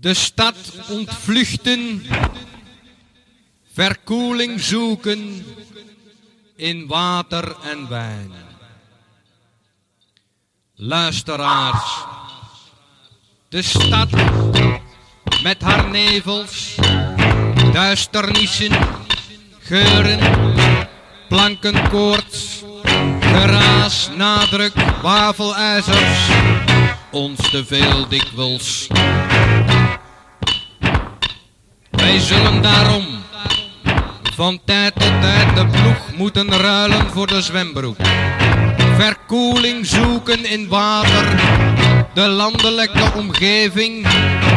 De stad ontvluchten, verkoeling zoeken in water en wijn. Luisteraars, de stad met haar nevels, duisternissen, geuren, plankenkoorts, geraas, nadruk, wafelijzers, ons te veel dikwijls. Wij zullen daarom van tijd tot tijd de ploeg moeten ruilen voor de zwembroek. Verkoeling zoeken in water, de landelijke omgeving,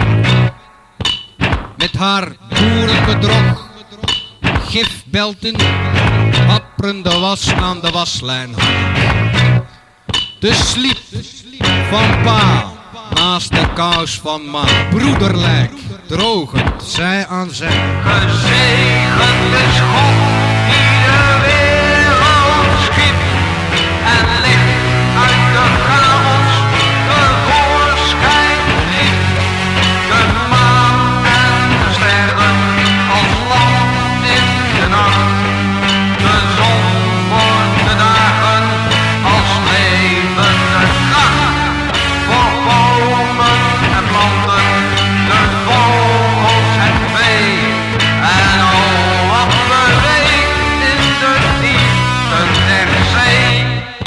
met haar boerenbedrog, gifbelten, wapperende was aan de waslijn hangen. De sliep van pa naast de kous van ma, broederlijk, drogend, zij aan zij. Gezegend is God die de wereld schiep en licht uit de chaos tevoorschijn riep. De maan en de sterren als lamp in de nacht. De zon voor de dagen als levende kracht. Voor bomen en planten, de vogels en vee. En al wat beweegt in de diepten der zee.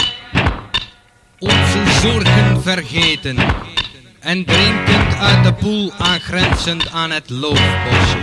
Onze zorgen vergeten en drinkend uit de poel aangrenzend aan het loofbosje.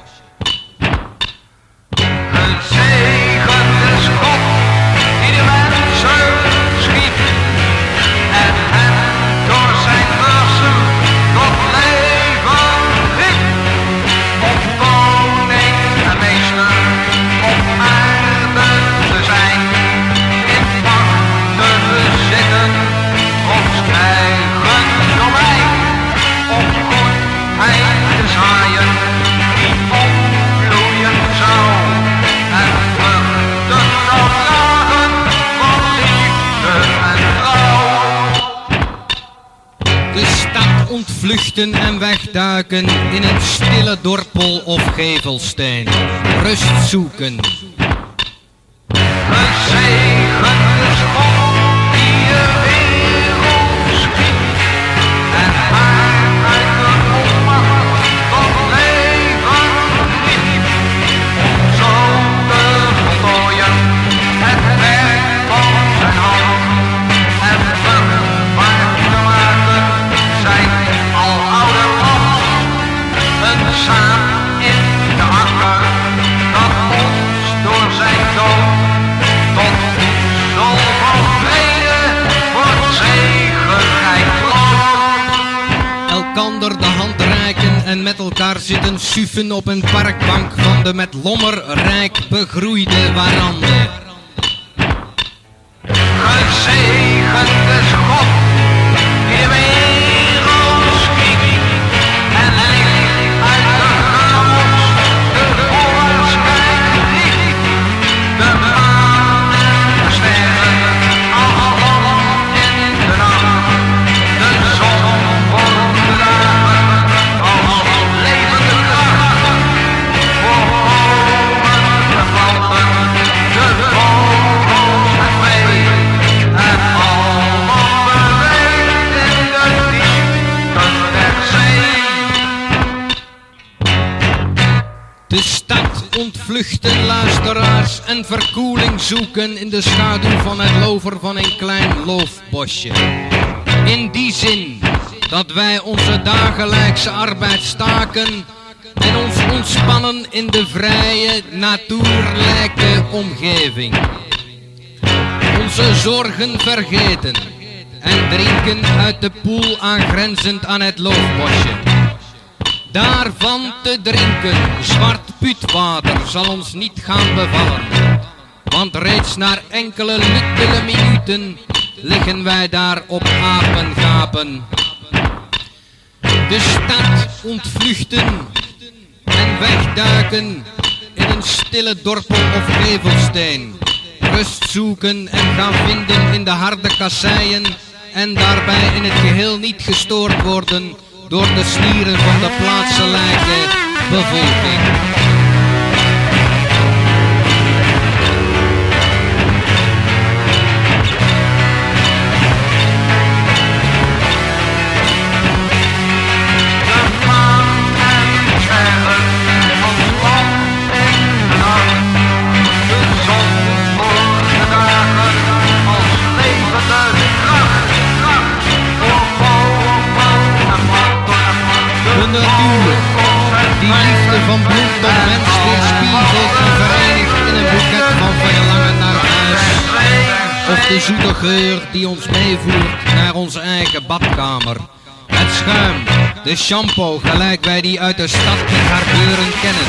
Gezegend is God die de mensen schiep en hen door zijn versen tot leven riep. Om koning en meester op aarde te zijn, in macht te bezitten of krijgen domein. Om goedheid te zaaien die opbloeien zou en vruchten zou dragen van liefde en trouw. De stad ontvluchten en wegduiken in een stille dorpel of gevelsteen. Rust zoeken. Gezegend is God die de wereld schiep en haar uit de onmacht tot leven riep. Om zo te voltooien het werk van zijn hand en vruchtbaar te maken zijn aloude land. Een zaad in de akker dat ons door zijn dood tot voedsel van vrede wordt zegenrijk loont. Elkander de hand reiken en met elkaar zitten suffen op een parkbank van de met lommer rijk begroeide warande. Gezegend is God die de wereld schiep en licht uit de chaos tevoorschijn riep. De maan en de sterren als lamp in de nacht. De zon voor de dagen als levende kracht. Voor bomen en planten, de vogels en vee. En al wat beweegt in de diepten der zee. De stad ontvluchten, luisteraars, en verkoeling zoeken in de schaduw van het lover van een klein loofbosje. In die zin dat wij onze dagelijkse arbeid staken en ons ontspannen in de vrije, natuurlijke omgeving. Onze zorgen vergeten en drinken uit de poel aangrenzend aan het loofbosje. Daarvan te drinken, zwart putwater, zal ons niet gaan bevallen. Want reeds na enkele luttele minuten liggen wij daar op apengapen. De stad ontvluchten en wegduiken in een stille dorpel of gevelsteen. Rust zoeken en gaan vinden in de harde kasseien en daarbij in het geheel niet gestoord worden door de slieren van de plaatselijke bevolking. De natuur, die liefde van bloed tot mens weerspiegelt en verenigt in een boeket van verlangen naar huis. Of de zoete geur die ons meevoert naar onze eigen badkamer. Het schuim, de shampoo gelijk wij die uit de stad met haar deuren kennen.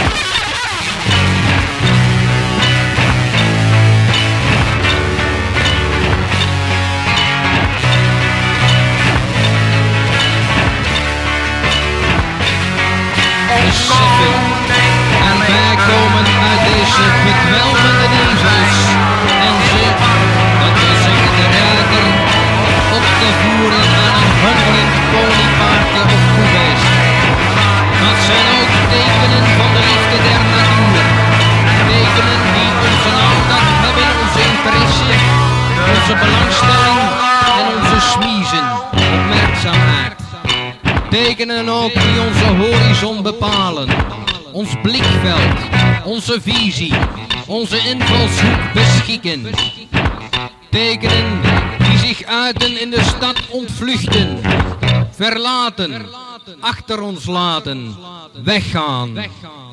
En wij komen uit deze bedwelmende nevels en ze, dat wil zeggen de rijder, op te voeren aan een hongerend ponypaardje of koebeest. Dat zijn ook tekenen van de liefde der natuur. Tekenen die onze aandacht hebben, onze interesse, onze belangstelling en onze smiezen, opmerkzaamheid. Tekenen ook die onze horizon bepalen, ons blikveld, onze visie, onze invalshoek beschikken. Tekenen die zich uiten in de stad ontvluchten, verlaten, achter ons laten, weggaan.